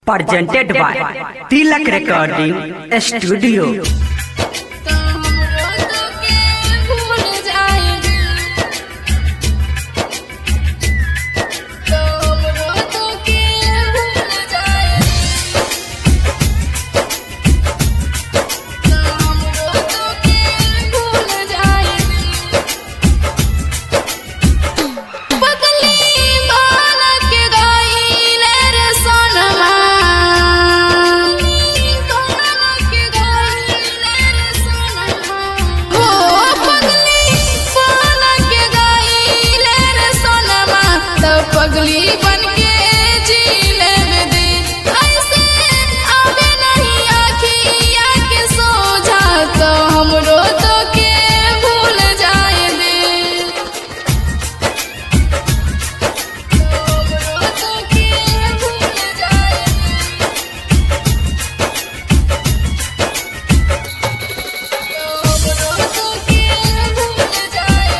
presented by Tilak Recording Studio. पगली बन के जी लेवे दे, ऐसे आवे नहीं आखिया के सोझा, तो हमरो तो के भूल जाए दे, हमरो तो के भूल जाए दे, हमरो तो के भूल जाए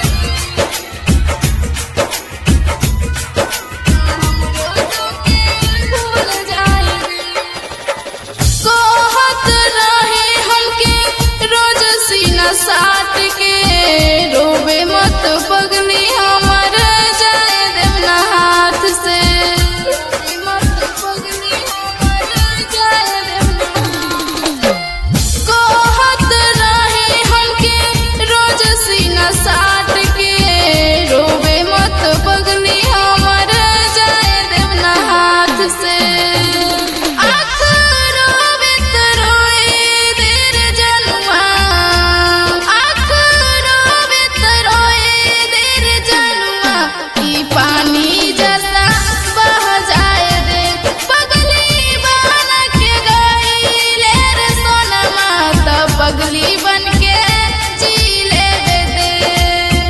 साथ के रोबे मत पगली हमर जाए देवना हाथ से, रोबे मत पगली हमर जाए देवना, कहत रहे हमके रोज सीना साथ के रोबे मत पगली हमर जाए देवना हाथ से, पगली बन के जी लेवे दे,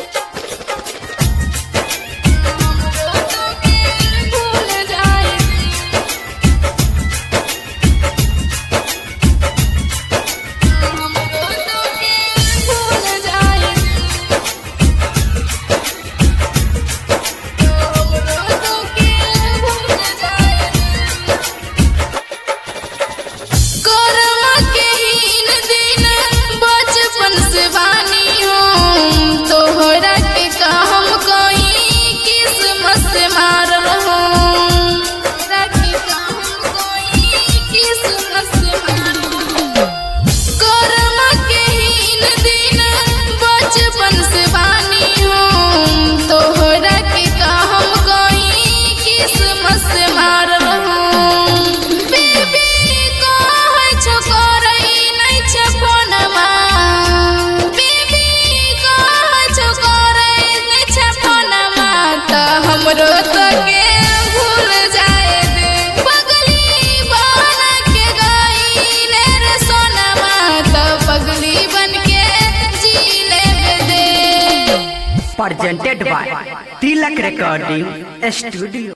हमरो तो के भूल जाए दे, हमरो तो के भूल जाए दे, हमरो तो के भूल जाए दे, कर्म के हीन दिन बचपन से बानी हूँ, तोहरा के काम कोई किस्मत से मार रहो, तोहरा के काम कोई किस्मत से मार रहो, कर्म के हीन दिन बचपन से बानी हूँ, तोहरा के काम कोई किस्मत से मार रहो, हमरो तो के भूल जाए दे, पगली बन के गईले रे सोनमा, तो पगली बन के जी लेवे दे, Presented by Tilak Recording Studio.